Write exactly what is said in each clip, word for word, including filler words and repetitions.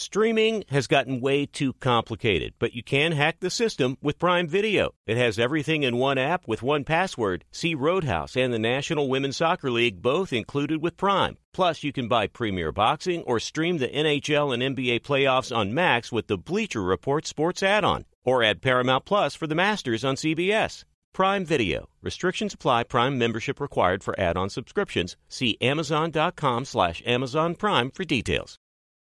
Streaming has gotten way too complicated, but you can hack the system with Prime Video. It has everything in one app with one password. See Roadhouse and the National Women's Soccer League both included with Prime. Plus, you can buy Premier Boxing or stream the N H L and N B A playoffs on Max with the Bleacher Report Sports add-on. Or add Paramount Plus for the Masters on C B S. Prime Video. Restrictions apply. Prime membership required for add-on subscriptions. See Amazon.com slash Amazon Prime for details.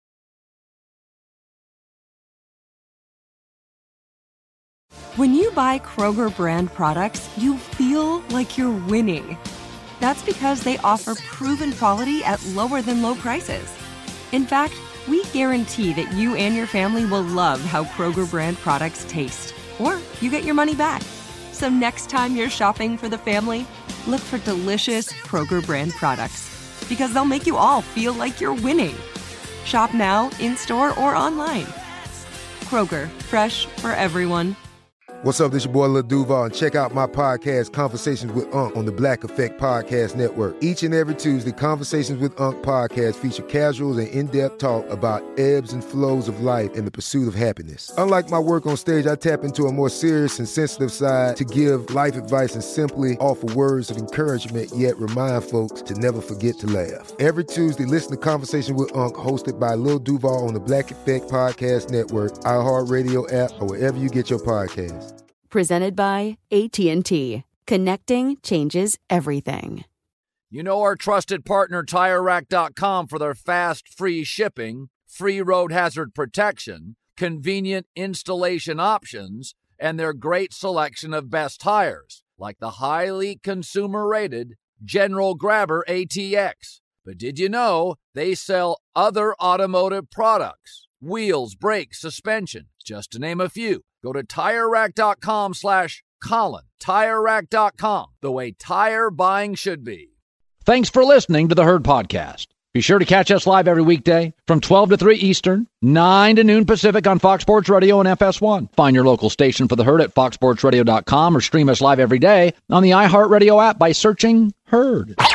When you buy Kroger brand products, you feel like you're winning. That's because they offer proven quality at lower than low prices. In fact, we guarantee that you and your family will love how Kroger brand products taste, or you get your money back. So next time you're shopping for the family, look for delicious Kroger brand products, because they'll make you all feel like you're winning. Shop now, in-store, or online. Kroger, fresh for everyone. What's up, this your boy Lil Duval, and check out my podcast, Conversations with Unc, on the Black Effect Podcast Network. Each and every Tuesday, Conversations with Unc podcast feature casuals and in-depth talk about ebbs and flows of life and the pursuit of happiness. Unlike my work on stage, I tap into a more serious and sensitive side to give life advice and simply offer words of encouragement, yet remind folks to never forget to laugh. Every Tuesday, listen to Conversations with Unc, hosted by Lil Duval on the Black Effect Podcast Network, iHeartRadio app, or wherever you get your podcasts. Presented by A T and T. Connecting changes everything. You know our trusted partner Tire Rack dot com for their fast, free shipping, free road hazard protection, convenient installation options, and their great selection of best tires, like the highly consumer-rated General Grabber A T X. But did you know they sell other automotive products? Wheels, brakes, suspension, just to name a few. Go to Tire Rack dot com slash Colin. Tire Rack dot com, the way tire buying should be. Thanks for listening to the Herd Podcast. Be sure to catch us live every weekday from twelve to three Eastern, nine to noon Pacific on Fox Sports Radio and F S one. Find your local station for the Herd at fox sports radio dot com or stream us live every day on the iHeartRadio app by searching Herd. Now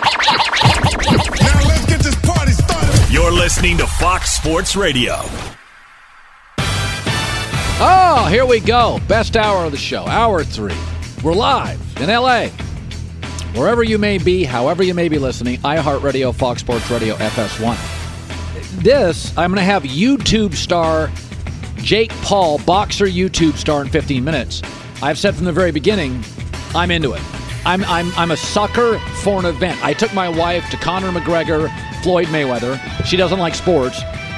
let's get this party started. You're listening to Fox Sports Radio. Oh, here we go. Best hour of the show, hour three. We're live in L A. Wherever you may be, however you may be listening, iHeartRadio, Fox Sports Radio, F S one. This, I'm going to have YouTube star Jake Paul, boxer YouTube star in fifteen minutes. I've said from the very beginning, I'm into it. I'm I'm I'm a sucker for an event. I took my wife to Conor McGregor, Floyd Mayweather. She doesn't like sports,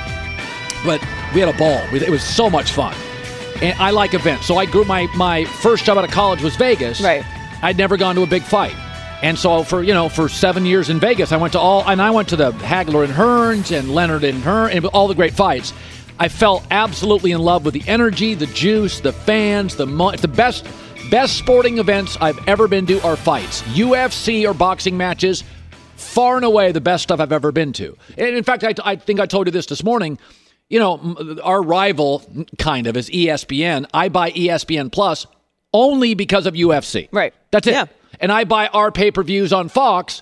but we had a ball. It was so much fun. And I like events. So I grew my, my first job out of college was Vegas. Right. I'd never gone to a big fight. And so for, you know, for seven years in Vegas, I went to all, and I went to the Hagler and Hearns and Leonard and Hearn and all the great fights. I fell absolutely in love with the energy, the juice, the fans, the mo- the best best sporting events I've ever been to are fights. U F C or boxing matches, far and away the best stuff I've ever been to. And in fact, I, I think I told you this this morning. You know, our rival, kind of, is E S P N. I buy E S P N Plus only because of U F C. Right. That's it. Yeah. And I buy our pay-per-views on Fox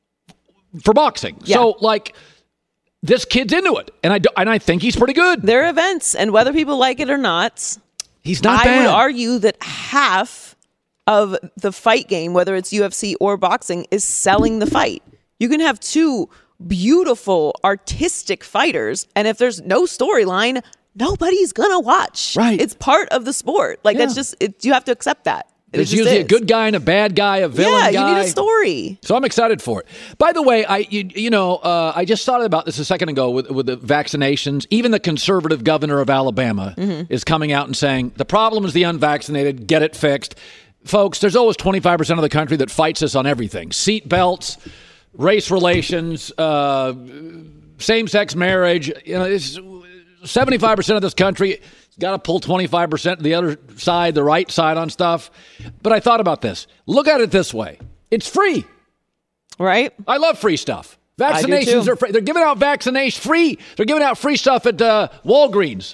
for boxing. Yeah. So, like, this kid's into it. And I, do, and I think he's pretty good. They're events, and whether people like it or not, he's not I bad. would argue that half of the fight game, whether it's U F C or boxing, is selling the fight. You can have two beautiful, artistic fighters, and if there's no storyline, nobody's gonna watch. Right. It's part of the sport. Like, Yeah. that's just, it, you have to accept that. It There's just usually is. a good guy and a bad guy, a villain yeah, guy. you need a story. So I'm excited for it. By the way, I you, you know uh, I just thought about this a second ago with with the vaccinations. Even the conservative governor of Alabama mm-hmm. is coming out and saying the problem is the unvaccinated. Get it fixed, folks. There's always twenty-five percent of the country that fights us on everything: seat belts, race relations, uh, same-sex marriage. You know, it's seventy-five percent of this country got to pull twenty-five percent the other side, the right side on stuff. But I thought about this. Look at it this way. It's free. Right? I love free stuff. Vaccinations are free. They're giving out vaccination free. They're giving out free stuff at uh, Walgreens.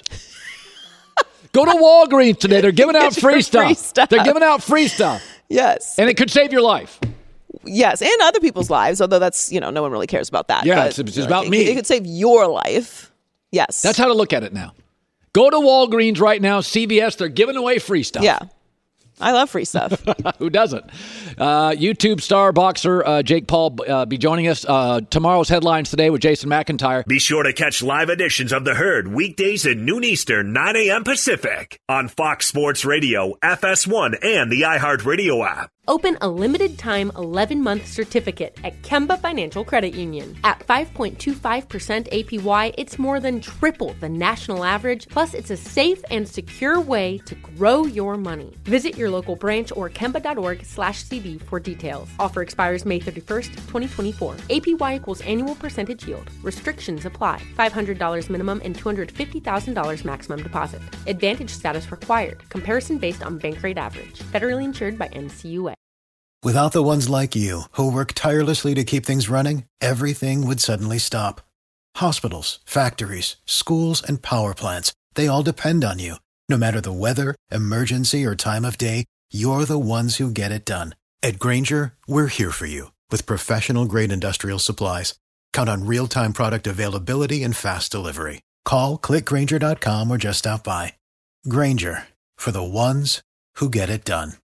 Go to Walgreens today. They're giving out free stuff. free stuff. They're giving out free stuff. Yes. And it could save your life. Yes, and other people's lives, although that's, you know, no one really cares about that. Yeah, but, it's, it's you know, about it, me. It could save your life. Yes. That's how to look at it now. Go to Walgreens right now, C V S, they're giving away free stuff. Yeah. I love free stuff. Who doesn't? Uh, YouTube star boxer uh, Jake Paul uh, be joining us. Uh, tomorrow's headlines today with Jason McIntyre. Be sure to catch live editions of The Herd weekdays at noon Eastern, nine a.m. Pacific on Fox Sports Radio, F S one, and the iHeartRadio app. Open a limited-time eleven-month certificate at Kemba Financial Credit Union. At five point two five percent A P Y, it's more than triple the national average, plus it's a safe and secure way to grow your money. Visit your local branch or kemba.org slash CD for details. Offer expires May thirty-first, twenty twenty-four. A P Y equals annual percentage yield. Restrictions apply. five hundred dollars minimum and two hundred fifty thousand dollars maximum deposit. Advantage status required. Comparison based on bank rate average. Federally insured by N C U A. Without the ones like you, who work tirelessly to keep things running, everything would suddenly stop. Hospitals, factories, schools, and power plants, they all depend on you. No matter the weather, emergency, or time of day, you're the ones who get it done. At Grainger, we're here for you with professional-grade industrial supplies. Count on real-time product availability and fast delivery. Call, click Grainger dot com, or just stop by. Grainger, for the ones who get it done.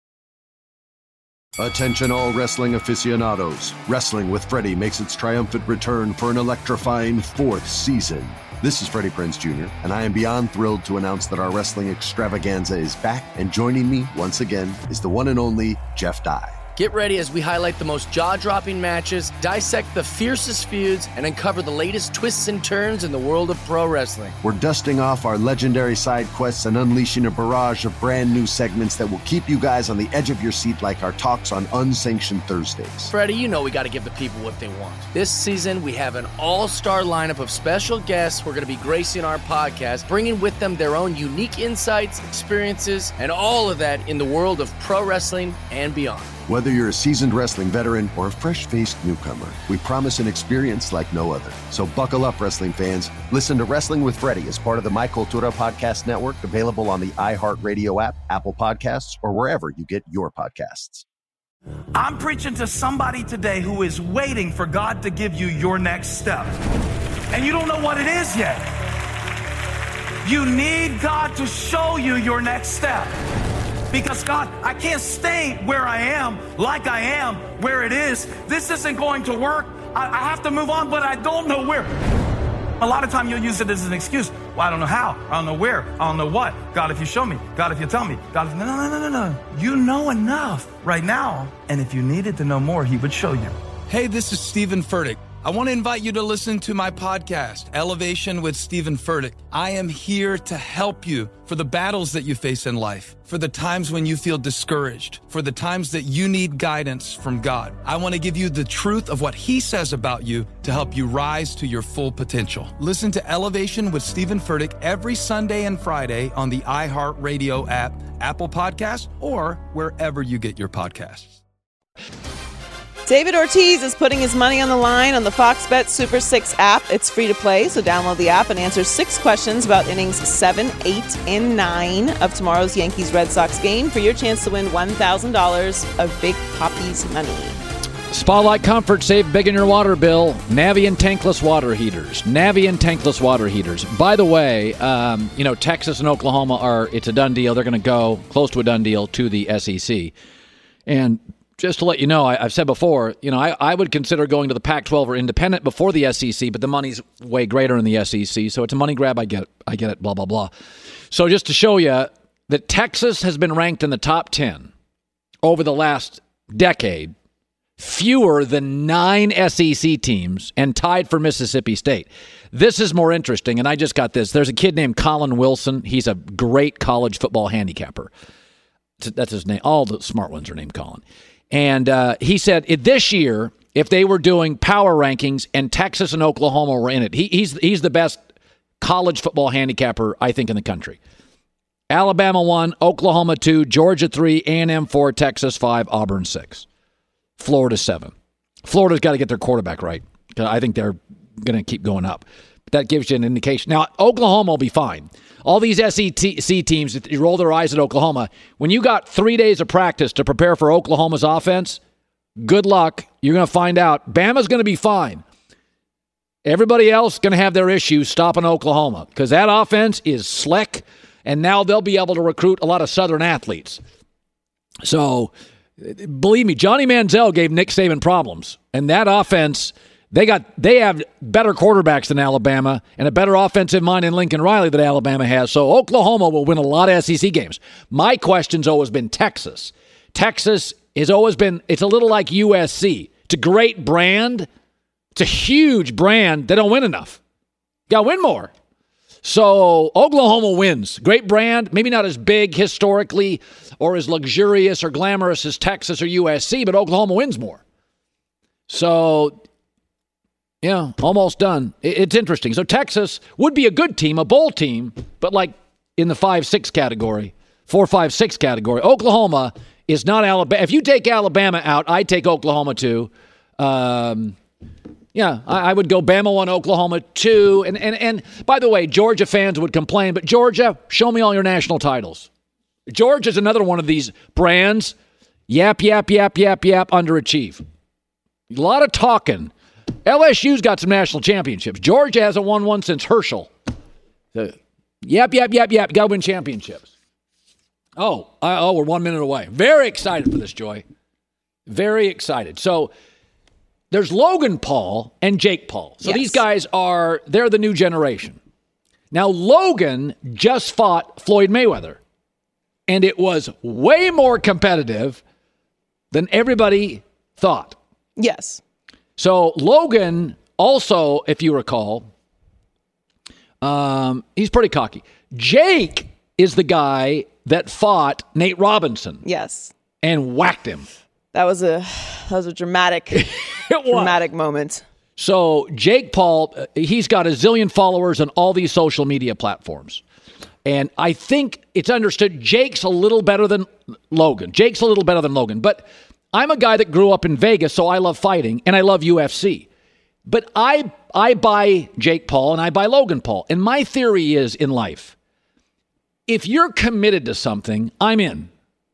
Attention all wrestling aficionados. Wrestling with Freddie makes its triumphant return for an electrifying fourth season. This is Freddie Prinze Junior, and I am beyond thrilled to announce that our wrestling extravaganza is back, and joining me once again is the one and only Jeff Dye. Get ready as we highlight the most jaw-dropping matches, dissect the fiercest feuds, and uncover the latest twists and turns in the world of pro wrestling. We're dusting off our legendary side quests and unleashing a barrage of brand new segments that will keep you guys on the edge of your seat like our talks on Unsanctioned Thursdays. Freddie, you know we got to give the people what they want. This season, we have an all-star lineup of special guests who are going to be gracing our podcast, bringing with them their own unique insights, experiences, and all of that in the world of pro wrestling and beyond. Whether you're a seasoned wrestling veteran or a fresh-faced newcomer, we promise an experience like no other. So buckle up, wrestling fans. Listen to Wrestling with Freddie as part of the My Cultura Podcast Network, available on the iHeartRadio app, Apple Podcasts, or wherever you get your podcasts. I'm preaching to somebody today who is waiting for God to give you your next step. And you don't know what it is yet. You need God to show you your next step. Because, God, I can't stay where I am, like I am, where it is. This isn't going to work. I, I have to move on, but I don't know where. A lot of time you'll use it as an excuse. Well, I don't know how. I don't know where. I don't know what. God, if you show me. God, if you tell me. God, if... No, no, no, no, no. You know enough right now. And if you needed to know more, he would show you. Hey, this is Stephen Furtick. I want to invite you to listen to my podcast, Elevation with Stephen Furtick. I am here to help you for the battles that you face in life, for the times when you feel discouraged, for the times that you need guidance from God. I want to give you the truth of what he says about you to help you rise to your full potential. Listen to Elevation with Stephen Furtick every Sunday and Friday on the iHeartRadio app, Apple Podcasts, or wherever you get your podcasts. David Ortiz is putting his money on the line on the Fox Bet Super six app. It's free to play, so download the app and answer six questions about innings seven, eight, and nine of tomorrow's Yankees-Red Sox game for your chance to win one thousand dollars of Big Papi's money. Spotlight Comfort, save big in your water bill. Navien tankless water heaters. Navien tankless water heaters. By the way, um, you know, Texas and Oklahoma are, it's a done deal. They're going to go close to a done deal to the S E C. And just to let you know, I, I've said before, you know, I, I would consider going to the Pac twelve or independent before the S E C, but the money's way greater in the S E C, so it's a money grab. I get it. I get it, blah, blah, blah. So just to show you that Texas has been ranked in the top ten over the last decade, fewer than nine S E C teams, and tied for Mississippi State. This is more interesting, and I just got this. There's a kid named Colin Wilson. He's a great college football handicapper. That's his name. All the smart ones are named Colin. And uh, he said it, this year, if they were doing power rankings and Texas and Oklahoma were in it, he, he's he's the best college football handicapper, I think, in the country. Alabama one, Oklahoma two, Georgia three, A and M four, Texas five, Auburn six, Florida seven. Florida's got to get their quarterback right. I think they're going to keep going up. But that gives you an indication. Now, Oklahoma will be fine. All these S E C teams, if you roll their eyes at Oklahoma, when you got three days of practice to prepare for Oklahoma's offense, good luck. You're going to find out. Bama's going to be fine. Everybody else going to have their issues stopping Oklahoma because that offense is slick, and now they'll be able to recruit a lot of Southern athletes. So, believe me, Johnny Manziel gave Nick Saban problems, and that offense, they got they have better quarterbacks than Alabama and a better offensive mind in Lincoln Riley that Alabama has. So Oklahoma will win a lot of S E C games. My question's always been Texas. Texas has always been, it's a little like U S C. It's a great brand. It's a huge brand. They don't win enough. Got to win more. So Oklahoma wins. Great brand. Maybe not as big historically or as luxurious or glamorous as Texas or U S C, but Oklahoma wins more. So, yeah, almost done. It's interesting. So Texas would be a good team, a bowl team, but like in the five six category, four five six category. Oklahoma is not Alabama. If you take Alabama out, I take Oklahoma too. Um, yeah, I, I would go Bama one, Oklahoma two. And, and, and by the way, Georgia fans would complain, but Georgia, show me all your national titles. Georgia's another one of these brands. Yap, yap, yap, yap, yap, underachieve. A lot of talking. L S U's got some national championships. Georgia hasn't won one since Herschel. So, yap, yap, yap, yap. Got to win championships. Oh, I, oh, we're one minute away. Very excited for this, Joy. Very excited. So there's Logan Paul and Jake Paul. So yes. These guys are, they're the new generation. Now, Logan just fought Floyd Mayweather, and it was way more competitive than everybody thought. Yes. So Logan also, if you recall, um, he's pretty cocky. Jake is the guy that fought Nate Robinson. Yes. And whacked him. That was a that was a dramatic, it was. dramatic moment. So Jake Paul, uh, he's got a zillion followers on all these social media platforms. And I think it's understood Jake's a little better than Logan. Jake's a little better than Logan. But I'm a guy that grew up in Vegas, so I love fighting, and I love U F C. But I I buy Jake Paul, and I buy Logan Paul. And my theory is in life, if you're committed to something, I'm in.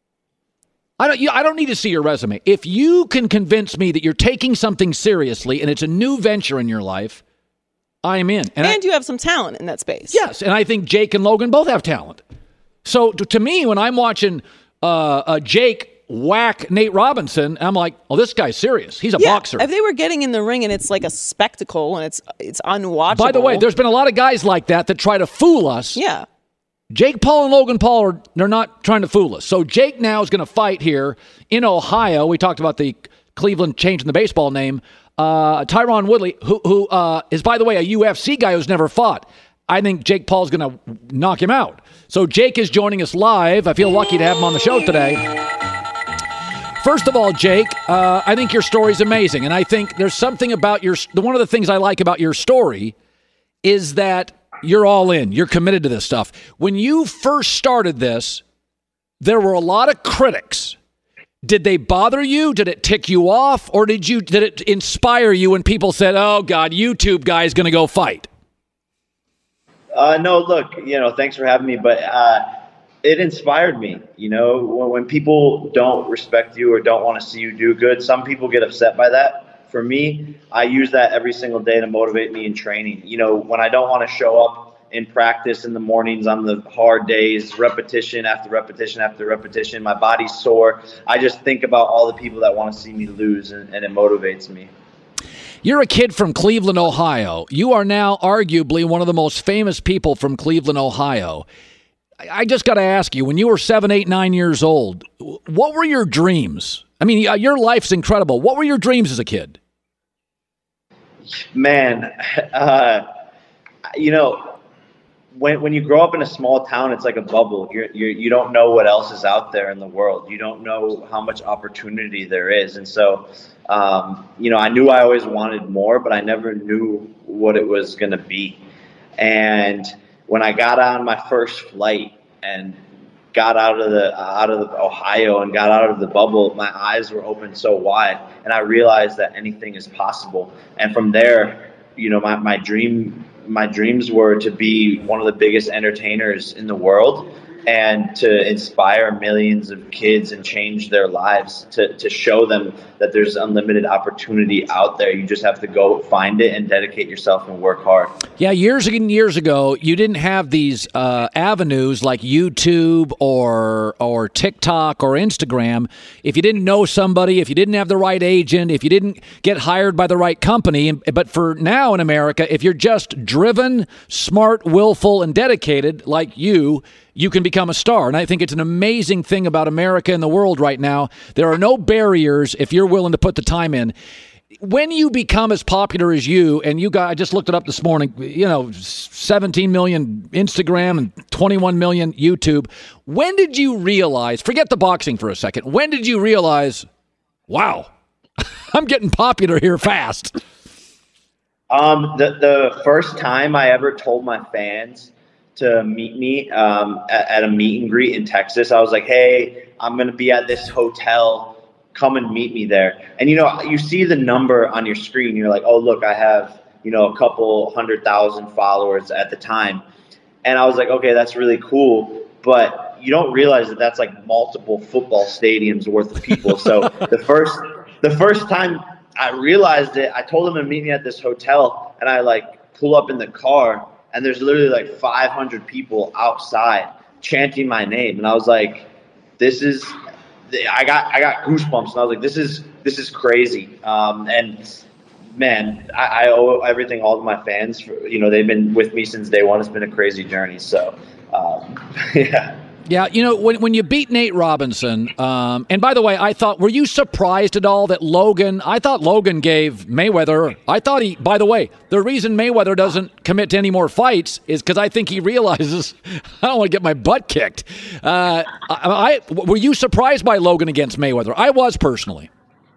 I don't, I don't need to see your resume. If you can convince me that you're taking something seriously and it's a new venture in your life, I'm in. And, and I, you have some talent in that space. Yes, and I think Jake and Logan both have talent. So to, to me, when I'm watching uh, uh, Jake whack Nate Robinson, I'm like, oh, this guy's serious. He's a yeah, boxer. If they were getting in the ring and it's like a spectacle and it's it's unwatchable. By the way, there's been a lot of guys like that that try to fool us. Yeah. Jake Paul and Logan Paul, are they're not trying to fool us. So Jake now is going to fight here in Ohio. We talked about the Cleveland changing the baseball name. Uh, Tyron Woodley, who, who uh, is, by the way, a U F C guy who's never fought. I think Jake Paul's going to knock him out. So Jake is joining us live. I feel lucky to have him on the show today. First of all, Jake, uh, I think your story is amazing. And I think there's something about your, one of the things I like about your story is that you're all in. You're committed to this stuff. When you first started this, there were a lot of critics. Did they bother you? Did it tick you off? Or did you did it inspire you when people said, oh, God, YouTube guy is going to go fight? Uh, no, look, you know, thanks for having me. But uh, it inspired me. You know, when, when people don't respect you or don't want to see you do good, some people get upset by that. For me, I use that every single day to motivate me in training. You know, when I don't want to show up in practice in the mornings on the hard days, repetition after repetition after repetition, my body's sore. I just think about all the people that want to see me lose, and, and it motivates me. You're a kid from Cleveland, Ohio. You are now arguably one of the most famous people from Cleveland, Ohio. I just got to ask you, when you were seven, eight, nine years old, what were your dreams? I mean, your life's incredible. What were your dreams as a kid? Man, uh, you know, when when you grow up in a small town, it's like a bubble. You're, you're, you don't know what else is out there in the world. You don't know how much opportunity there is. And so, um, you know, I knew I always wanted more, but I never knew what it was going to be. And when I got on my first flight and got out of the out of the Ohio and got out of the bubble, my eyes were open so wide, and I realized that anything is possible. And from there, you know, my, my dream my dreams were to be one of the biggest entertainers in the world. and to inspire millions of kids and change their lives, to, to show them that there's unlimited opportunity out there. You just have to go find it and dedicate yourself and work hard. Yeah, years and years ago, you didn't have these uh, avenues like YouTube or or TikTok or Instagram. If you didn't know somebody, if you didn't have the right agent, if you didn't get hired by the right company. But for now in America, if you're just driven, smart, willful, and dedicated like you, you can become a star. And I think it's an amazing thing about America and the world right now. There are no barriers if you're willing to put the time in. When you become as popular as you, and you got, I just looked it up this morning, you know, seventeen million Instagram and twenty-one million YouTube. When did you realize, forget the boxing for a second, when did you realize, wow, I'm getting popular here fast? Um, the, the first time I ever told my fans to meet me um, at, at a meet and greet in Texas, I was like, hey, I'm going to be at this hotel. Come and meet me there. And, you know, you see the number on your screen. You're like, oh, look, I have, you know, a couple hundred thousand followers at the time. And I was like, okay, that's really cool. But you don't realize that that's like multiple football stadiums worth of people. So the first the first time I realized it, I told them to meet me at this hotel. And I, like, pull up in the car. And there's literally like five hundred people outside chanting my name. And I was like, this is – I got I got goosebumps, and I was like, "This is this is crazy." Um, and man, I, I owe everything all to my fans. For, you know, they've been with me since day one. It's been a crazy journey. So, um, yeah. Yeah, you know, when when you beat Nate Robinson, um, and by the way, I thought, were you surprised at all that Logan, I thought Logan gave Mayweather, I thought he, by the way, the reason Mayweather doesn't commit to any more fights is because I think he realizes, I don't want to get my butt kicked. Uh, I, I Were you surprised by Logan against Mayweather? I was personally.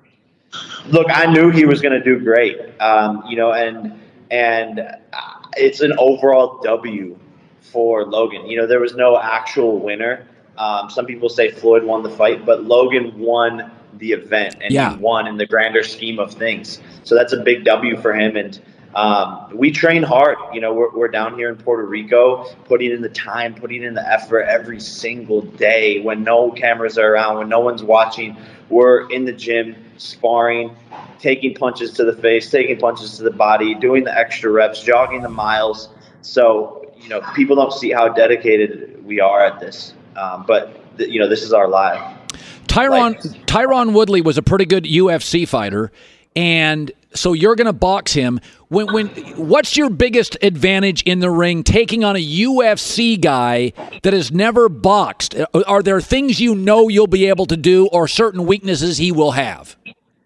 Look, I knew he was going to do great, um, you know, and and it's an overall W for Logan. You know, there was no actual winner. Um, some people say Floyd won the fight, but Logan won the event, and yeah. he won in the grander scheme of things. So that's a big W for him. And um, we train hard. You know, we're, we're down here in Puerto Rico, putting in the time, putting in the effort every single day when no cameras are around, when no one's watching. We're in the gym, sparring, taking punches to the face, taking punches to the body, doing the extra reps, jogging the miles. So, you know, people don't see how dedicated we are at this. Um, but, th- you know, this is our life. Tyron, like, Tyron Woodley was a pretty good U F C fighter. And so you're going to box him. When, when, what's your biggest advantage in the ring taking on a U F C guy that has never boxed? Are there things you know you'll be able to do or certain weaknesses he will have?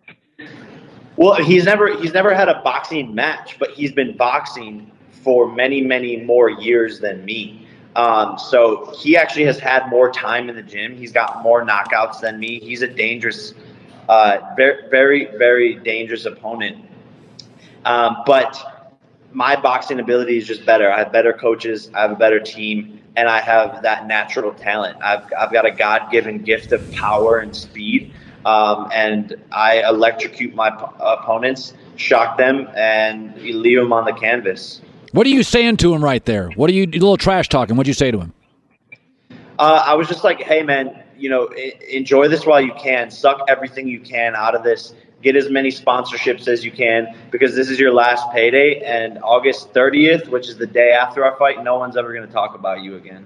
Well, he's never he's never had a boxing match, but he's been boxing for many, many more years than me. Um, so he actually has had more time in the gym. He's got more knockouts than me. He's a dangerous, uh, very, very, very dangerous opponent. Um, but my boxing ability is just better. I have better coaches. I have a better team, and I have that natural talent. I've I've got a God-given gift of power and speed, um, and I electrocute my p- opponents, shock them, and leave them on the canvas. What are you saying to him right there? What are you, a little trash talking? What'd you say to him? Uh, I was just like, hey, man, you know, I- enjoy this while you can. Suck everything you can out of this. Get as many sponsorships as you can because this is your last payday. And August thirtieth, which is the day after our fight, no one's ever going to talk about you again.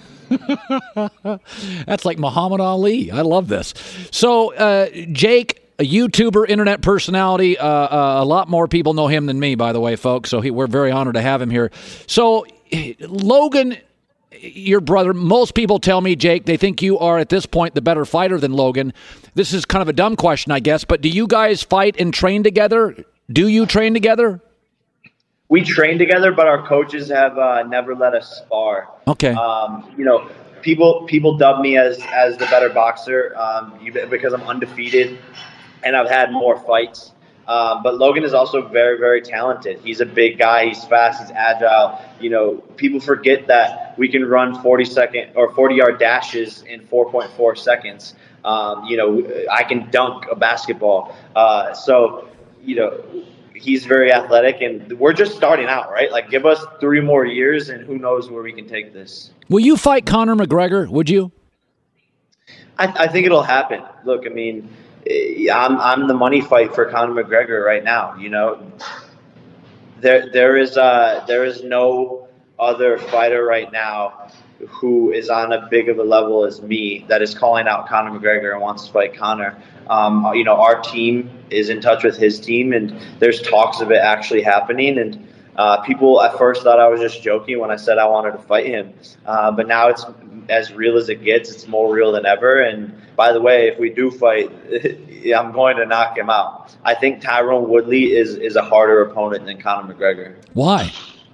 That's like Muhammad Ali. I love this. So, uh, Jake, a YouTuber, internet personality. Uh, uh, a lot more people know him than me, by the way, folks. So he, we're very honored to have him here. So, Logan, your brother, most people tell me, Jake, they think you are at this point the better fighter than Logan. This is kind of a dumb question, I guess, but do you guys fight and train together? Do you train together? We train together, but our coaches have uh, never let us spar. Okay. Um, you know, people people dub me as as the better boxer um, because I'm undefeated and I've had more fights. Um, but Logan is also very, very talented. He's a big guy. He's fast. He's agile. You know, people forget that we can run forty second or forty yard dashes in four point four seconds. Um, you know, I can dunk a basketball. Uh, so, you know, he's very athletic, and we're just starting out, right? Like, give us three more years, and who knows where we can take this. Will you fight Conor McGregor? Would you? I, I think it'll happen. Look, I mean, I'm I'm the money fight for Conor McGregor right now. You know, there there is uh there is no other fighter right now who is on a big of a level as me that is calling out Conor McGregor and wants to fight Conor. Um, you know, our team is in touch with his team, and there's talks of it actually happening. And uh, people at first thought I was just joking when I said I wanted to fight him. Uh, but now it's as real as it gets. It's more real than ever. And by the way, if we do fight, I'm going to knock him out. I think Tyron Woodley is, is a harder opponent than Conor McGregor. Why?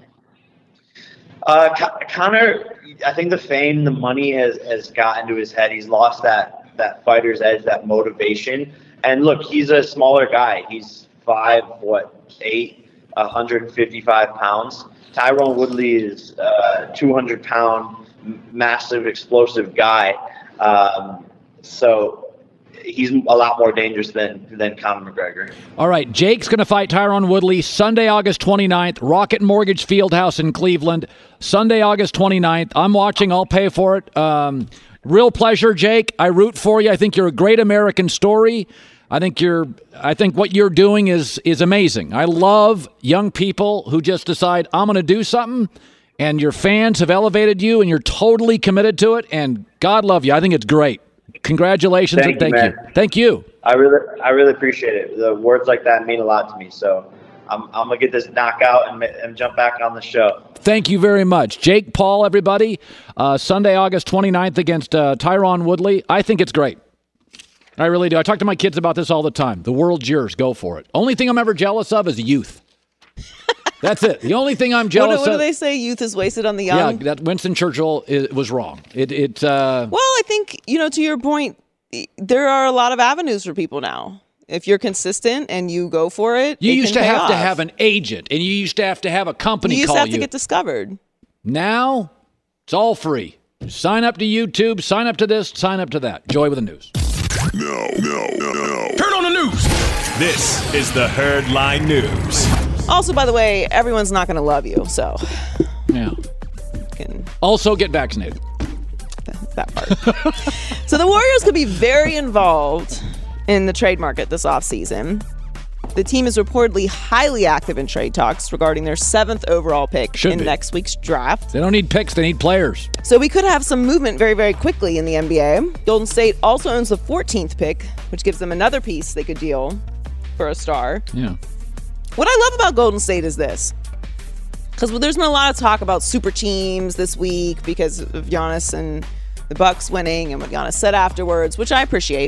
Uh, Conor, I think the fame, the money has, has gotten to his head. He's lost that, that fighter's edge, that motivation. And look, he's a smaller guy. He's five, what, eight, one hundred fifty-five pounds. Tyron Woodley is a two hundred pound, massive, explosive guy. Um, so he's a lot more dangerous than, than Conor McGregor. All right, Jake's going to fight Tyron Woodley Sunday, August twenty-ninth, Rocket Mortgage Fieldhouse in Cleveland. Sunday, August twenty-ninth. I'm watching. I'll pay for it. Um, real pleasure, Jake. I root for you. I think you're a great American story. I think you're. I think what you're doing is is amazing. I love young people who just decide, I'm going to do something, and your fans have elevated you, and you're totally committed to it, and God love you. I think it's great. Congratulations. Thank and you, thank man. you. Thank you. I really, I really appreciate it. The words like that mean a lot to me. So I'm, I'm gonna get this knockout and, and jump back on the show. Thank you very much. Jake Paul, everybody. Uh, Sunday, August twenty-ninth against uh, Tyron Woodley. I think it's great. I really do. I talk to my kids about this all the time. The world's yours. Go for it. Only thing I'm ever jealous of is youth. That's it. The only thing I'm jealous what, what of. do they say? Youth is wasted on the young? Yeah, that Winston Churchill is, was wrong. It. it uh, well, I think, you know, to your point, there are a lot of avenues for people now. If you're consistent and you go for it, you it used can to pay have off. to have an agent, and you used to have to have a company You used call to have you. to get discovered. Now, it's all free. Sign up to YouTube, sign up to this, sign up to that. Joy with the news. No, no, no, no. Turn on the news. This is the Herd Line News. Also, by the way, everyone's not going to love you, so. Yeah. Can also get vaccinated. That part. So the Warriors could be very involved in the trade market this offseason. The team is reportedly highly active in trade talks regarding their seventh overall pick Should in be. next week's draft. They don't need picks, they need players. So we could have some movement very, very quickly in the N B A. Golden State also owns the fourteenth pick, which gives them another piece they could deal for a star. Yeah. What I love about Golden State is this. Because there's been a lot of talk about super teams this week because of Giannis and the Bucks winning and what Giannis said afterwards, which I appreciate.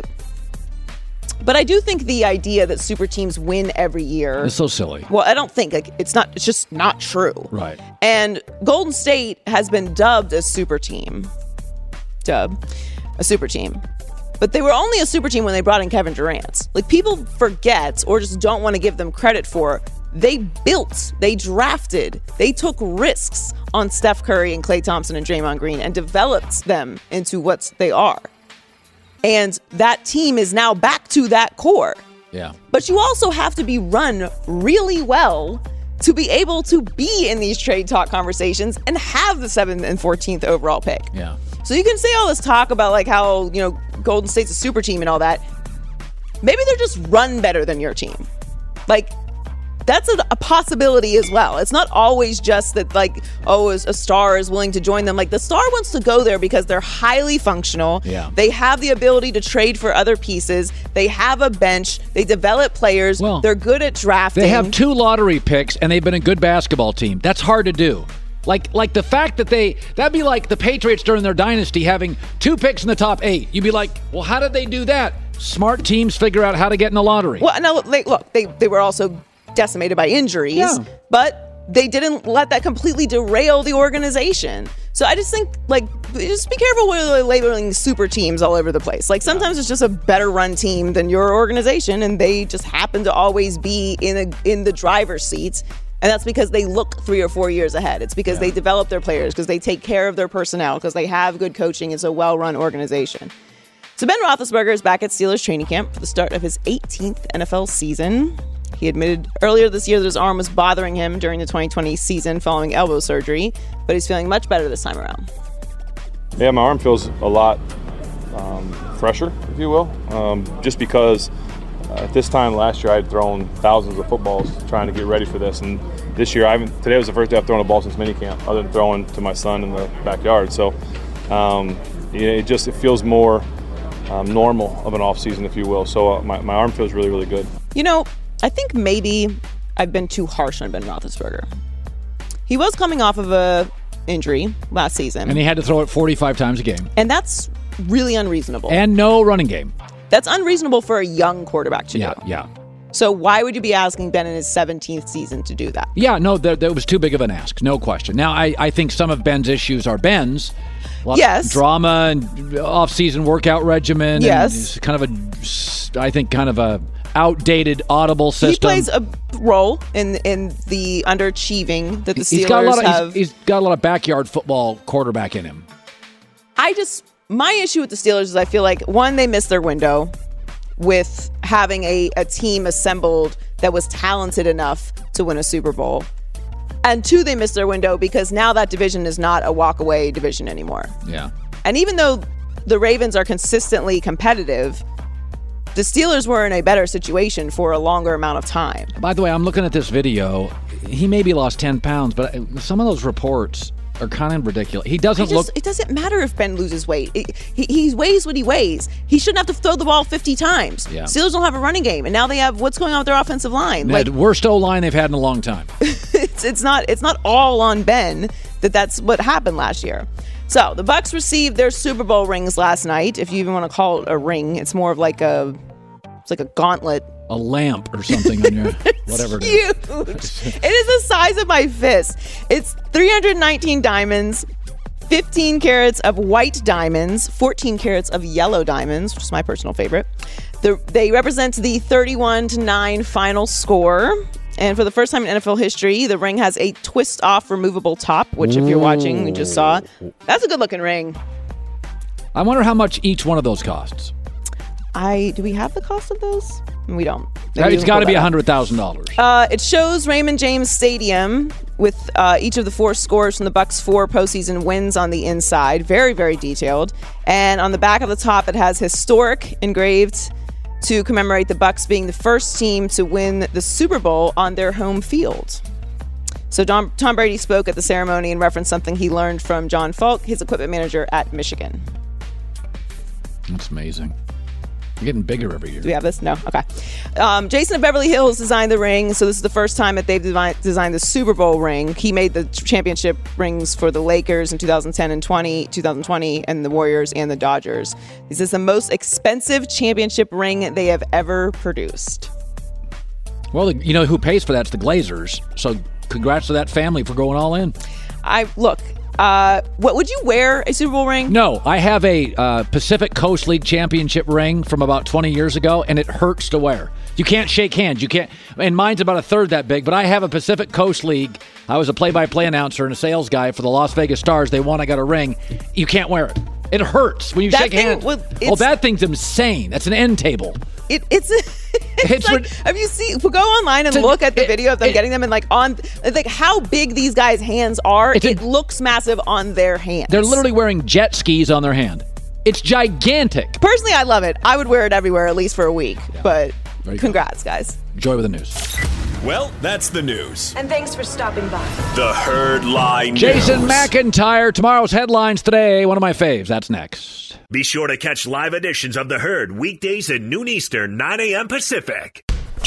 But I do think the idea that super teams win every year... It's so silly. Well, I don't think. Like, it's not. It's just not true. Right. And Golden State has been dubbed a super team. Dub. A super team. But they were only a super team when they brought in Kevin Durant. Like, people forget or just don't want to give them credit for, they built, they drafted, they took risks on Steph Curry and Klay Thompson and Draymond Green and developed them into what they are. And that team is now back to that core. Yeah. But you also have to be run really well to be able to be in these trade talk conversations and have the seventh and fourteenth overall pick. Yeah. So you can say all this talk about like how, you know, Golden State's a super team and all that. Maybe they're just run better than your team. Like, that's a, a possibility as well. It's not always just that, like, oh, a star is willing to join them. Like, the star wants to go there because they're highly functional. Yeah. They have the ability to trade for other pieces. They have a bench. They develop players. Well, they're good at drafting. They have two lottery picks, and they've been a good basketball team. That's hard to do. Like, like the fact that they, that'd be like the Patriots during their dynasty having two picks in the top eight. You'd be like, well, how did they do that? Smart teams figure out how to get in the lottery. Well, no, they, look, they, they were also decimated by injuries, yeah. but they didn't let that completely derail the organization. So I just think, like, just be careful when they're labeling super teams all over the place. Like, sometimes it's just a better run team than your organization, and they just happen to always be in a, in the driver's seat. And that's because they look three or four years ahead. It's because yeah. they develop their players, because they take care of their personnel, because they have good coaching. It's a well-run organization. So Ben Roethlisberger is back at Steelers training camp for the start of his eighteenth N F L season. He admitted earlier this year that his arm was bothering him during the twenty twenty season following elbow surgery, but he's feeling much better this time around. Yeah, my arm feels a lot um, fresher, if you will, um, just because uh, at this time last year I had thrown thousands of footballs trying to get ready for this, and this year I haven't. Today was the first day I've thrown a ball since minicamp, other than throwing to my son in the backyard. So um, you know, it just it feels more um, normal of an off season, if you will. So uh, my my arm feels really really good. You know, I think maybe I've been too harsh on Ben Roethlisberger. He was coming off of a injury last season. And he had to throw it forty-five times a game. And that's really unreasonable. And no running game. That's unreasonable for a young quarterback to yeah, do. Yeah, So why would you be asking Ben in his seventeenth season to do that? Yeah, no, that, that was too big of an ask, no question. Now, I, I think some of Ben's issues are Ben's. Yes. Drama and off-season workout regimen. Yes. And kind of a, I think, kind of a outdated audible system. He plays a role in in the underachieving that the Steelers he's got a lot of, have. He's, he's got a lot of backyard football quarterback in him. I just, my issue with the Steelers is I feel like, one, they missed their window with having a, a team assembled that was talented enough to win a Super Bowl. And two, they missed their window because now that division is not a walk-away division anymore. Yeah. And even though the Ravens are consistently competitive, the Steelers were in a better situation for a longer amount of time. By the way, I'm looking at this video. He maybe lost ten pounds, but some of those reports are kind of ridiculous. He doesn't just, look... It doesn't matter if Ben loses weight. It, he, he weighs what he weighs. He shouldn't have to throw the ball fifty times. Yeah. Steelers don't have a running game, and now they have what's going on with their offensive line. Like, Like, worst O-line they've had in a long time. it's it's not it's not all on Ben that that's what happened last year. So the Bucs received their Super Bowl rings last night. If you even want to call it a ring, it's more of like a it's like a gauntlet. A lamp or something on your whatever it is. Huge. It is the size of my fist. It's three hundred nineteen diamonds, fifteen carats of white diamonds, fourteen carats of yellow diamonds, which is my personal favorite. The, they represent the thirty-one to nine final score. And for the first time in N F L history, the ring has a twist-off removable top, which if you're watching, we just saw. That's a good-looking ring. I wonder how much each one of those costs. I do we have the cost of those? We don't. Maybe it's got to be one hundred thousand dollars. Uh, it shows Raymond James Stadium with uh, each of the four scores from the Bucs' four postseason wins on the inside. Very, very detailed. And on the back of the top, it has historic engraved to commemorate the Bucs being the first team to win the Super Bowl on their home field. So Tom, Tom Brady spoke at the ceremony and referenced something he learned from John Falk, his equipment manager at Michigan. That's amazing. You're getting bigger every year. Do we have this? No? Okay. Um, Jason of Beverly Hills designed the ring, so this is the first time that they've devi- designed the Super Bowl ring. He made the championship rings for the Lakers in two thousand ten and twenty, two thousand twenty, and the Warriors and the Dodgers. This is the most expensive championship ring they have ever produced. Well, you know who pays for that? It's the Glazers. So congrats to that family for going all in. I look. Uh, what would you wear a Super Bowl ring? No, I have a uh, Pacific Coast League championship ring from about twenty years ago, and it hurts to wear. You can't shake hands. You can't. And mine's about a third that big, but I have a Pacific Coast League. I was a play-by-play announcer and a sales guy for the Las Vegas Stars. They won. I got a ring. You can't wear it. It hurts when you that shake thing, hands. Well, oh, that thing's insane. That's an end table. It, it's it's, It's like, rid- have you seen? Go online and It's a- look at the it- video of them it- getting them and like on like how big these guys' hands are. It's a- It looks massive on their hands. They're literally wearing jet skis on their hand. It's gigantic. Personally, I love it. I would wear it everywhere, at least for a week. But Very congrats, guys. Enjoy with the news. Well, that's the news. And thanks for stopping by. The Herd Line Jason News. McIntyre. Tomorrow's headlines today. One of my faves. That's next. Be sure to catch live editions of The Herd weekdays at noon Eastern, nine a.m. Pacific.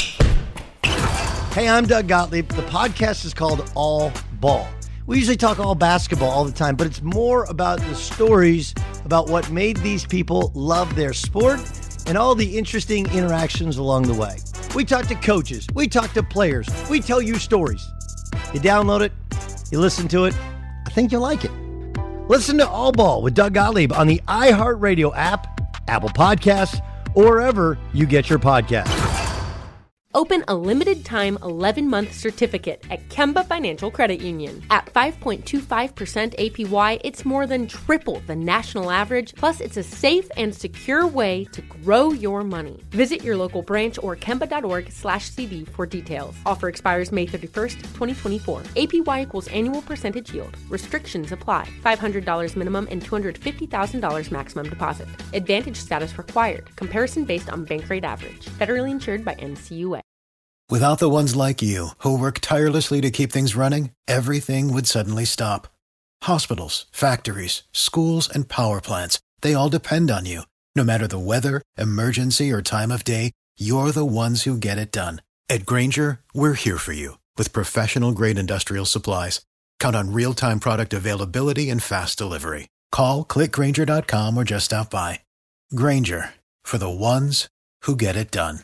Hey, I'm Doug Gottlieb. The podcast is called All Ball. We usually talk all basketball all the time, but it's more about the stories about what made these people love their sport and all the interesting interactions along the way. We talk to coaches. We talk to players. We tell you stories. You download it. You listen to it. I think you'll like it. Listen to All Ball with Doug Gottlieb on the iHeartRadio app, Apple Podcasts, or wherever you get your podcasts. Open a limited-time eleven-month certificate at Kemba Financial Credit Union. At five point two five percent A P Y, it's more than triple the national average, plus it's a safe and secure way to grow your money. Visit your local branch or kemba.org slash CD for details. Offer expires May thirty-first, twenty twenty-four. A P Y equals annual percentage yield. Restrictions apply. five hundred dollars minimum and two hundred fifty thousand dollars maximum deposit. Advantage status required. Comparison based on bank rate average. Federally insured by N C U A. Without the ones like you, who work tirelessly to keep things running, everything would suddenly stop. Hospitals, factories, schools, and power plants, they all depend on you. No matter the weather, emergency, or time of day, you're the ones who get it done. At Grainger, we're here for you with professional-grade industrial supplies. Count on real-time product availability and fast delivery. Call, click Grainger dot com, or just stop by. Grainger, for the ones who get it done.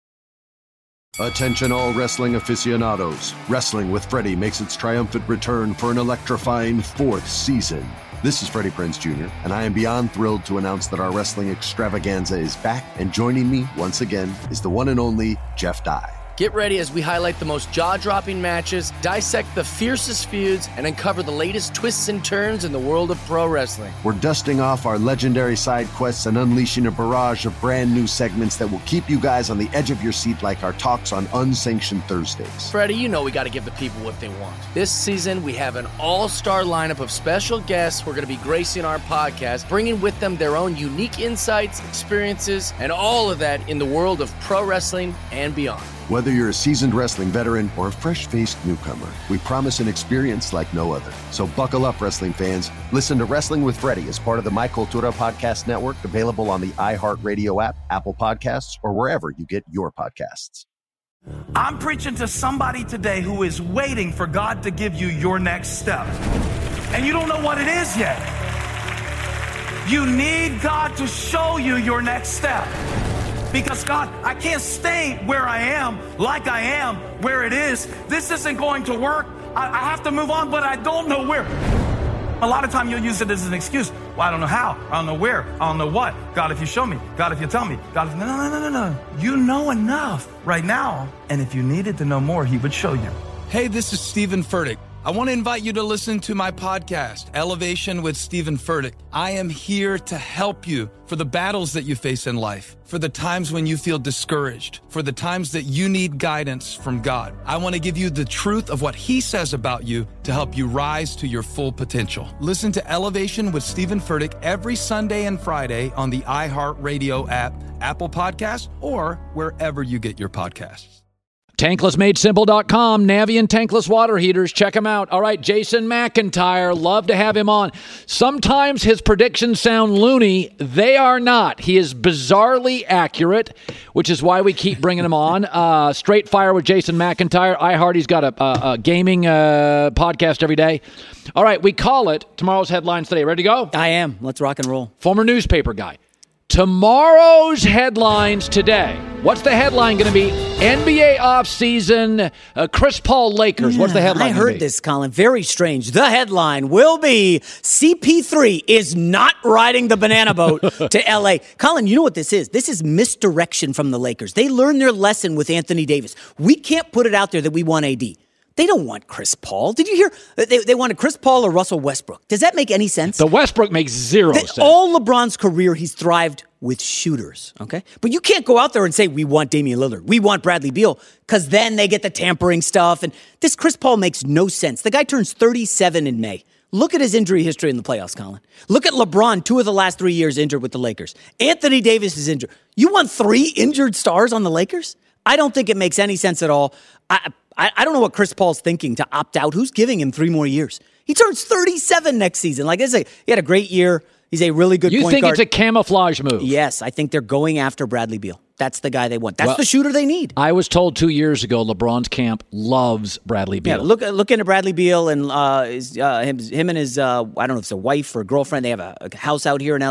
Attention all wrestling aficionados. Wrestling with Freddie makes its triumphant return for an electrifying fourth season. This is Freddie Prinze Junior, and I am beyond thrilled to announce that our wrestling extravaganza is back, and joining me once again is the one and only Jeff Dye. Get ready as we highlight the most jaw-dropping matches, dissect the fiercest feuds, and uncover the latest twists and turns in the world of pro wrestling. We're dusting off our legendary side quests and unleashing a barrage of brand new segments that will keep you guys on the edge of your seat like our talks on Unsanctioned Thursdays. Freddie, you know we got to give the people what they want. This season, we have an all-star lineup of special guests who are going to be gracing our podcast, bringing with them their own unique insights, experiences, and all of that in the world of pro wrestling and beyond. Whether you're a seasoned wrestling veteran or a fresh-faced newcomer, we promise an experience like no other. So buckle up, wrestling fans. Listen to Wrestling with Freddie as part of the My Cultura Podcast Network, available on the iHeartRadio app, Apple Podcasts, or wherever you get your podcasts. I'm preaching to somebody today who is waiting for God to give you your next step. And you don't know what it is yet. You need God to show you your next step. Because God, I can't stay where I am, like I am, where it is. This isn't going to work. I, I have to move on, but I don't know where. A lot of time you'll use it as an excuse. Well, I don't know how. I don't know where. I don't know what. God, if you show me. God, if you tell me. God, if... No, no, no, no, no. You know enough right now. And if you needed to know more, he would show you. Hey, this is Stephen Furtick. I want to invite you to listen to my podcast, Elevation with Stephen Furtick. I am here to help you for the battles that you face in life, for the times when you feel discouraged, for the times that you need guidance from God. I want to give you the truth of what he says about you to help you rise to your full potential. Listen to Elevation with Stephen Furtick every Sunday and Friday on the iHeartRadio app, Apple Podcasts, or wherever you get your podcasts. tankless made simple dot com, Navien tankless water heaters. Check them out. All right, Jason McIntyre, love to have him on. Sometimes his predictions sound loony. They are not. He is bizarrely accurate, which is why we keep bringing him on. Uh, Straight Fire with Jason McIntyre. iHeart, he's got a, a, a gaming uh, podcast every day. All right, we call it tomorrow's headlines today. Ready to go? I am. Let's rock and roll. Former newspaper guy. Tomorrow's headlines today. What's the headline going to be? N B A offseason, uh, Chris Paul Lakers. What's the headline? I heard be? this, Colin. Very strange. The headline will be C P three is not riding the banana boat to L A. Colin, you know what this is? This is misdirection from the Lakers. They learned their lesson with Anthony Davis. We can't put it out there that we want A D. They don't want Chris Paul. Did you hear? They, they wanted Chris Paul or Russell Westbrook. Does that make any sense? The Westbrook makes zero the, sense. All LeBron's career, he's thrived with shooters, okay? But you can't go out there and say, we want Damian Lillard, we want Bradley Beal, because then they get the tampering stuff. And this Chris Paul makes no sense. The guy turns thirty-seven in May. Look at his injury history in the playoffs, Colin. Look at LeBron, two of the last three years injured with the Lakers. Anthony Davis is injured. You want three injured stars on the Lakers? I don't think it makes any sense at all. I, I, I don't know what Chris Paul's thinking to opt out. Who's giving him three more years? He turns thirty-seven next season. Like I say, he had a great year. He's a really good you point guard. You think it's a camouflage move? Yes, I think they're going after Bradley Beal. That's the guy they want. That's well, the shooter they need. I was told two years ago LeBron's camp loves Bradley Beal. Yeah, look look into Bradley Beal and uh, his, uh, him, him and his, uh, I don't know if it's a wife or a girlfriend. They have a, a house out here in L A.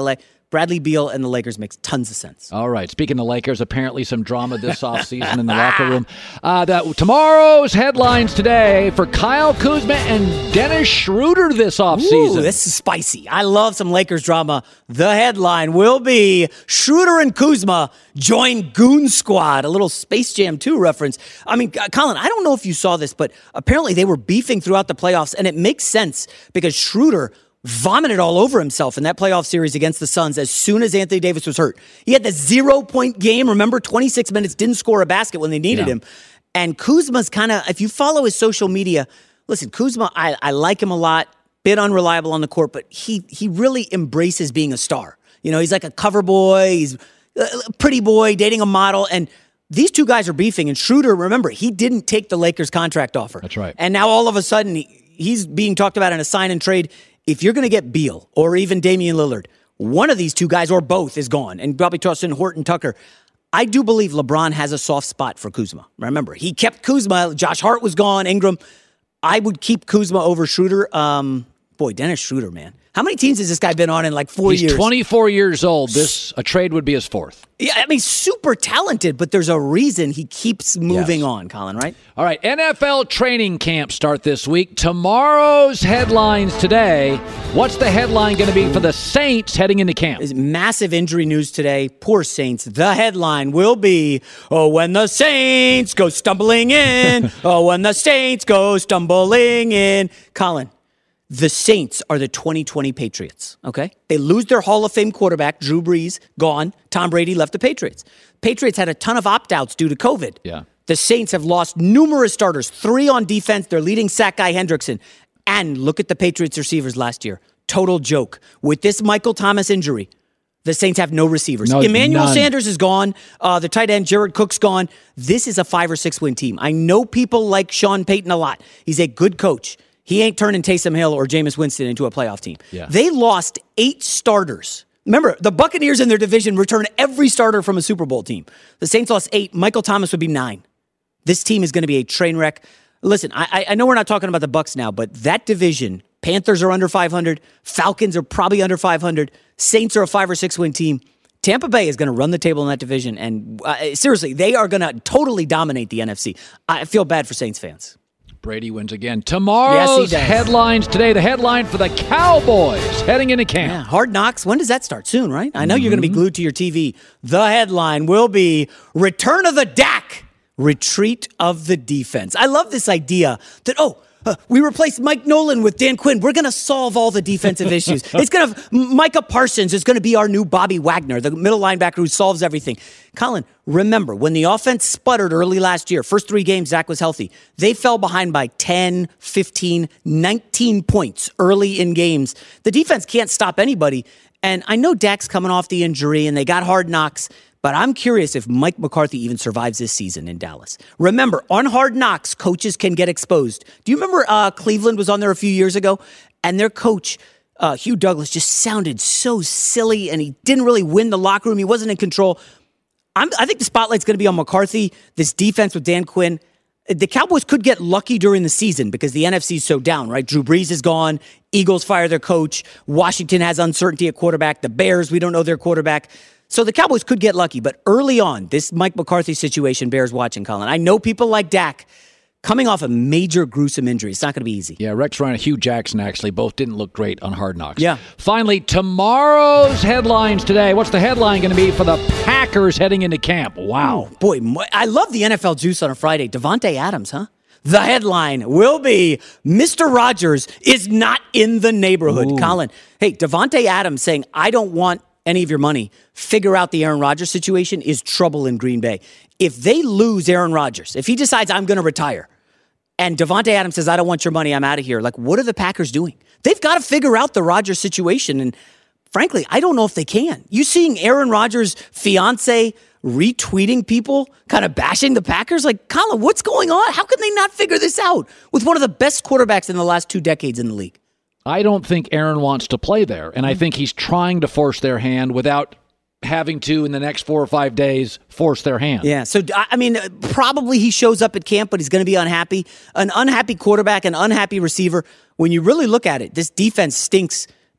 Bradley Beal and the Lakers makes tons of sense. All right. Speaking of Lakers, apparently some drama this offseason in the locker room. Uh, that tomorrow's headlines today for Kyle Kuzma and Dennis Schroeder this offseason. Ooh, this is spicy. I love some Lakers drama. The headline will be Schroeder and Kuzma join Goon Squad. A little Space Jam two reference. I mean, Colin, I don't know if you saw this, but apparently they were beefing throughout the playoffs, and it makes sense because Schroeder vomited all over himself in that playoff series against the Suns as soon as Anthony Davis was hurt. He had the zero-point game. Remember, twenty-six minutes, didn't score a basket when they needed yeah. him. And Kuzma's kind of, if you follow his social media, listen, Kuzma, I, I like him a lot, bit unreliable on the court, but he he really embraces being a star. You know, he's like a cover boy, he's a pretty boy, dating a model, and these two guys are beefing. And Schroeder, remember, he didn't take the Lakers contract offer. That's right. And now all of a sudden, he, he's being talked about in a sign and trade. If you're going to get Beal or even Damian Lillard, one of these two guys or both is gone, and probably toss in Horton Tucker. I do believe LeBron has a soft spot for Kuzma. Remember, he kept Kuzma. Josh Hart was gone. Ingram. I would keep Kuzma over Schroeder. Um, boy, Dennis Schroeder, man. How many teams has this guy been on in like four He's years? He's twenty-four years old. This a trade would be his fourth. Yeah, I mean, super talented, but there's a reason he keeps moving yes. on, Colin, right? All right, N F L training camps start this week. Tomorrow's headlines today. What's the headline going to be for the Saints heading into camp? There's massive injury news today. Poor Saints. The headline will be, oh, when the Saints go stumbling in. oh, when the Saints go stumbling in. Colin. The Saints are the twenty twenty Patriots, okay? They lose their Hall of Fame quarterback, Drew Brees, gone. Tom Brady left the Patriots. Patriots had a ton of opt-outs due to COVID. Yeah. The Saints have lost numerous starters, three on defense, their leading sack guy, Hendrickson. And look at the Patriots receivers last year. Total joke. With this Michael Thomas injury, the Saints have no receivers. No, Emmanuel none. Sanders is gone. Uh, the tight end, Jared Cook's gone. This is a five or six win team. I know people like Sean Payton a lot. He's a good coach. He ain't turning Taysom Hill or Jameis Winston into a playoff team. Yeah. They lost eight starters. Remember, the Buccaneers in their division return every starter from a Super Bowl team. The Saints lost eight. Michael Thomas would be nine. This team is going to be a train wreck. Listen, I, I know we're not talking about the Bucs now, but that division, Panthers are under five hundred. Falcons are probably under five hundred. Saints are a five or six win team. Tampa Bay is going to run the table in that division. And uh, seriously, they are going to totally dominate the N F C. I feel bad for Saints fans. Brady wins again. Tomorrow's yes, headlines today. The headline for the Cowboys heading into camp. Yeah, Hard Knocks. When does that start? Soon, right? I know Mm-hmm. you're going to be glued to your T V. The headline will be Return of the Dak, Retreat of the Defense. I love this idea that, oh, uh, we replaced Mike Nolan with Dan Quinn. We're going to solve all the defensive issues. It's going to, Micah Parsons is going to be our new Bobby Wagner, the middle linebacker who solves everything. Colin, remember, when the offense sputtered early last year, first three games, Dak was healthy. They fell behind by ten, fifteen, nineteen points early in games. The defense can't stop anybody. And I know Dak's coming off the injury and they got Hard Knocks, but I'm curious if Mike McCarthy even survives this season in Dallas. Remember, on Hard Knocks, coaches can get exposed. Do you remember uh, Cleveland was on there a few years ago? And their coach, uh, Hugh Douglas, just sounded so silly, and he didn't really win the locker room. He wasn't in control. I'm, I think the spotlight's going to be on McCarthy, this defense with Dan Quinn. The Cowboys could get lucky during the season because the N F C is so down, right? Drew Brees is gone. Eagles fire their coach. Washington has uncertainty at quarterback. The Bears, we don't know their quarterback. So the Cowboys could get lucky, but early on, this Mike McCarthy situation bears watching, Colin. I know people like Dak coming off a major gruesome injury. It's not going to be easy. Yeah, Rex Ryan and Hugh Jackson actually both didn't look great on Hard Knocks. Yeah. Finally, tomorrow's headlines today. What's the headline going to be for the Packers heading into camp? Wow. Ooh, boy, I love the N F L juice on a Friday. Devontae Adams, huh? The headline will be Mister Rogers is not in the neighborhood. Ooh. Colin, hey, Devontae Adams saying, I don't want any of your money. Figure out the Aaron Rodgers situation is trouble in Green Bay. If they lose Aaron Rodgers, if he decides I'm going to retire, and Devontae Adams says, I don't want your money, I'm out of here, like, what are the Packers doing? They've got to figure out the Rodgers situation, and frankly, I don't know if they can. You seeing Aaron Rodgers' fiance retweeting people, kind of bashing the Packers? Like, Colin, what's going on? How can they not figure this out with one of the best quarterbacks in the last two decades in the league? I don't think Aaron wants to play there, and I think he's trying to force their hand without having to, in the next four or five days, force their hand. Yeah, so, I mean, probably he shows up at camp, but he's going to be unhappy. An unhappy quarterback, an unhappy receiver. When you really look at it, this defense stinks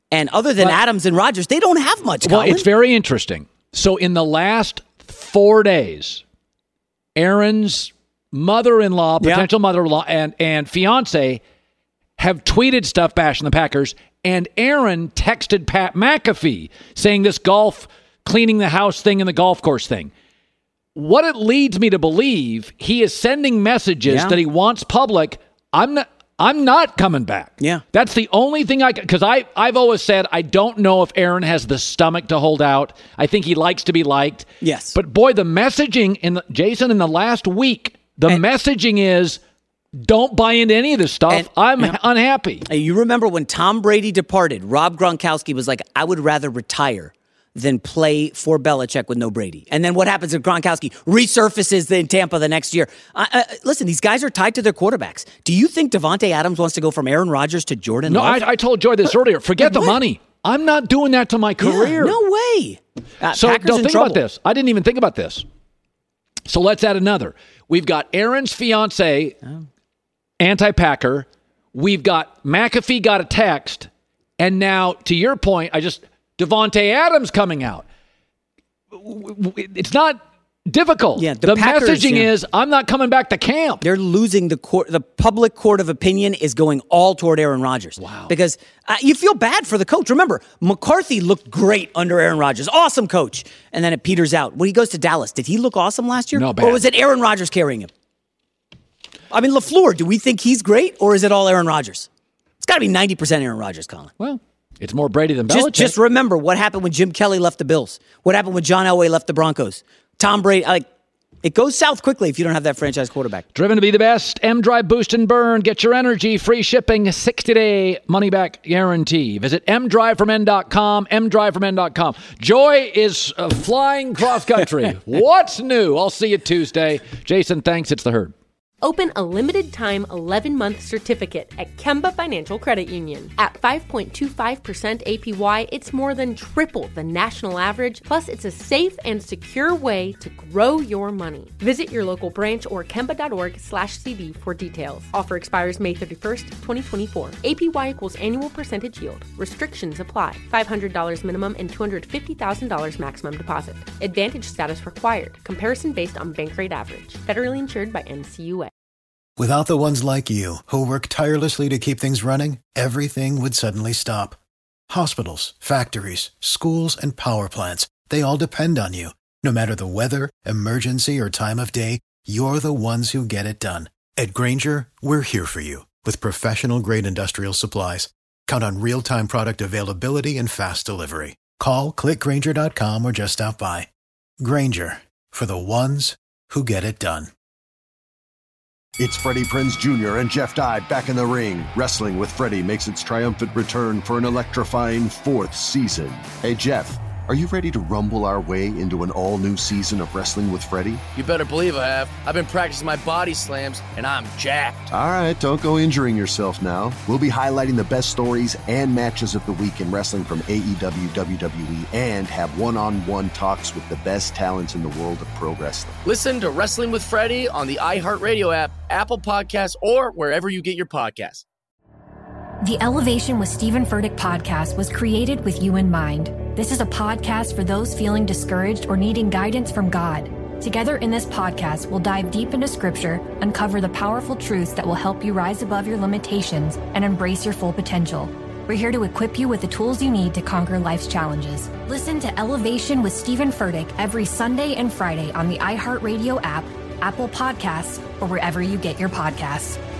And other than But- Adams and Rodgers, they don't have much. Well, Colin. it's very interesting. So in the last four days, Aaron's mother-in-law, Yeah. potential mother-in-law, and, and fiance have tweeted stuff bashing the Packers, and Aaron texted Pat McAfee saying this golf, cleaning the house thing and the golf course thing. What it leads me to believe, he is sending messages Yeah. that he wants public. I'm not. I'm not coming back. Yeah. That's the only thing I can, because I, I've always said I don't know if Aaron has the stomach to hold out. I think he likes to be liked. Yes. But boy, the messaging in the, Jason, in the last week, the And- messaging is don't buy into any of this stuff. And- I'm yeah. unhappy. Hey, you remember when Tom Brady departed, Rob Gronkowski was like, I would rather retire than play for Belichick with no Brady. And then what happens if Gronkowski resurfaces in Tampa the next year? Uh, uh, listen, these guys are tied to their quarterbacks. Do you think Devontae Adams wants to go from Aaron Rodgers to Jordan No, Love? I, I told Joy this earlier. Forget the What? money. I'm not doing that to my career. Yeah, no way. Uh, So Packers don't in think trouble. about this. I didn't even think about this. So let's add another. We've got Aaron's fiance, Oh. anti-Packer. We've got McAfee got a text, and now to your point, I just Devontae Adams coming out. It's not difficult. Yeah, the the Packers, messaging yeah. is I'm not coming back to camp. They're losing the court. The public court of opinion is going all toward Aaron Rodgers. Wow. Because uh, you feel bad for the coach. Remember, McCarthy looked great under Aaron Rodgers. Awesome coach. And then it peters out. When he goes to Dallas, did he look awesome last year? No, bad. Or was it Aaron Rodgers carrying him? I mean, LaFleur, do we think he's great or is it all Aaron Rodgers? It's got to be ninety percent Aaron Rodgers, Colin. Well, it's more Brady than Belichick. Just, just remember what happened when Jim Kelly left the Bills. What happened when John Elway left the Broncos. Tom Brady, like, it goes south quickly if you don't have that franchise quarterback. Driven to be the best. M-Drive Boost and Burn. Get your energy. Free shipping. sixty-day money-back guarantee. Visit m drive for men dot com. m drive for men dot com. Joy is uh, flying cross-country. What's new? I'll see you Tuesday. Jason, thanks. It's The Herd. Open a limited-time eleven-month certificate at Kemba Financial Credit Union. At five point two five percent A P Y, it's more than triple the national average, plus it's a safe and secure way to grow your money. Visit your local branch or kemba.org slash CD for details. Offer expires May thirty-first, twenty twenty-four. A P Y equals annual percentage yield. Restrictions apply. five hundred dollars minimum and two hundred fifty thousand dollars maximum deposit. Advantage status required. Comparison based on bank rate average. Federally insured by N C U A. Without the ones like you, who work tirelessly to keep things running, everything would suddenly stop. Hospitals, factories, schools, and power plants, they all depend on you. No matter the weather, emergency, or time of day, you're the ones who get it done. At Grainger, we're here for you with professional-grade industrial supplies. Count on real-time product availability and fast delivery. Call, click grainger dot com, or just stop by. Grainger, for the ones who get it done. It's Freddie Prinze Junior and Jeff Dye back in the ring. Wrestling with Freddie makes its triumphant return for an electrifying fourth season. Hey, Jeff, are you ready to rumble our way into an all-new season of Wrestling with Freddie? You better believe I have. I've been practicing my body slams, and I'm jacked. All right, don't go injuring yourself now. We'll be highlighting the best stories and matches of the week in wrestling from A E W, W W E, and have one-on-one talks with the best talents in the world of pro wrestling. Listen to Wrestling with Freddie on the iHeartRadio app, Apple Podcasts, or wherever you get your podcasts. The Elevation with Stephen Furtick podcast was created with you in mind. This is a podcast for those feeling discouraged or needing guidance from God. Together in this podcast, we'll dive deep into scripture, uncover the powerful truths that will help you rise above your limitations and embrace your full potential. We're here to equip you with the tools you need to conquer life's challenges. Listen to Elevation with Stephen Furtick every Sunday and Friday on the iHeartRadio app, Apple Podcasts, or wherever you get your podcasts.